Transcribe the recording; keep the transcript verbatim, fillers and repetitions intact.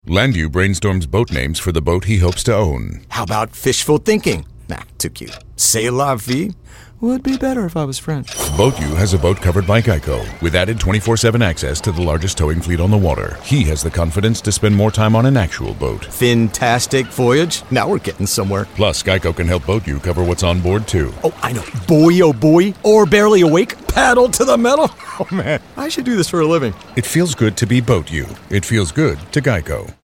Landu brainstorms boat names for the boat he hopes to own. How about fishful thinking? Nah, too cute. C'est la vie? Would be better if I was French. BoatU has a boat covered by Geico, with added twenty-four seven access to the largest towing fleet on the water. He has the confidence to spend more time on an actual boat. Fantastic voyage. Now we're getting somewhere. Plus, Geico can help BoatU cover what's on board, too. Oh, I know. Boy, oh boy. Or barely awake. Paddle to the metal. Oh, man. I should do this for a living. It feels good to be BoatU. It feels good to Geico.